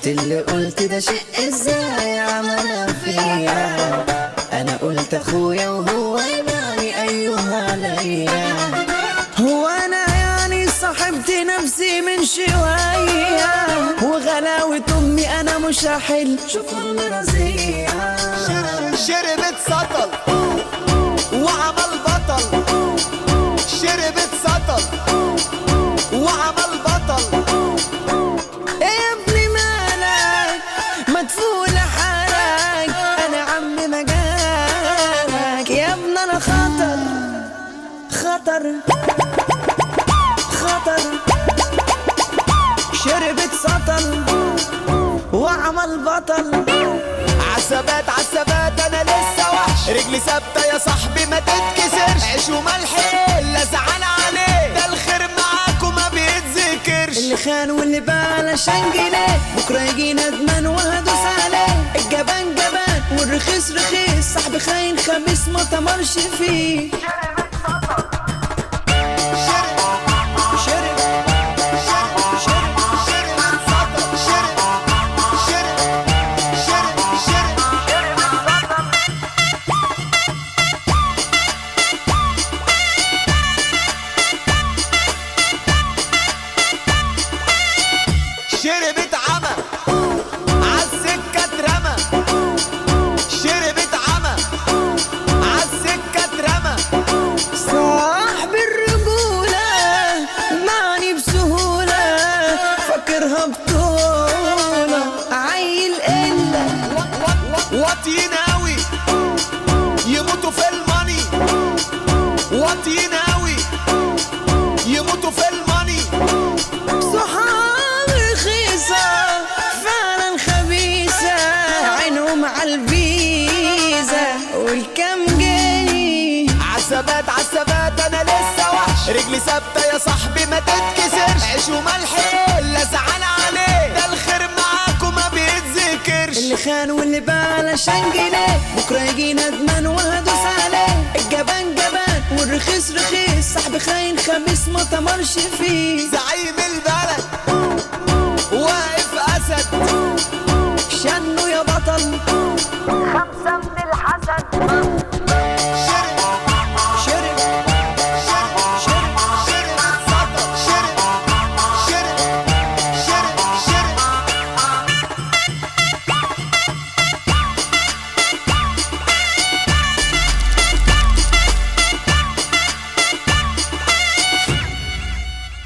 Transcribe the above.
انت اللي قلت ده شيء ازاي عملها فيا. انا قلت اخويا وهو يباني ايها عليا. هو انا يعني صاحبت نفسي من شوية، وغلاوة امي انا مش هحل شوفوا رزية. شربت سطل وعمل بطل، شربت سطل وعمل بطل. ايه يا ابني مالك مدفون حالك، انا عم مجالك يا ابني، انا خطر خطر خطر. شربت سطل وعمل بطل. عسبات عسبات انا لسه وحش، رجلي ثابته يا صاحبي ما تتكسرش. عيش وملح لا زعل عليه، ده الخير معاك وما بيتذكرش. اللي خان واللي بلاش جنيه بكره يجي ندمان وهدوس عليه. الجبان جبان والرخيص رخيص، صاحبي خاين خميس ما تمرش فيه. شربت عمى عالسكة اترمى، شربت عمى عالسكة اترمى. صاحب الرجولة معني بسهولة، فاكرها بطولة عيل إلا واطيين اوي يموتوا في الماني، واطيين اوي يموتوا في الماني. صحاب رخيصة فعلا خبيثة، عينهم عالفيزا والكم جاي. عسبات عسبات انا لسه وحش، رجلي ثابته يا صاحبي ما تتكسرش. عيش وملح لا زعل عليه، ده الخير معاك وما بيتذكرش. اللي خان واللي بلاش جنيه بكره يجي ندمان وهدوس عليه. الجبان جبان والرخيص رخيص، صاحبي خاين خميس ما تمرش فيه. زعيم البلد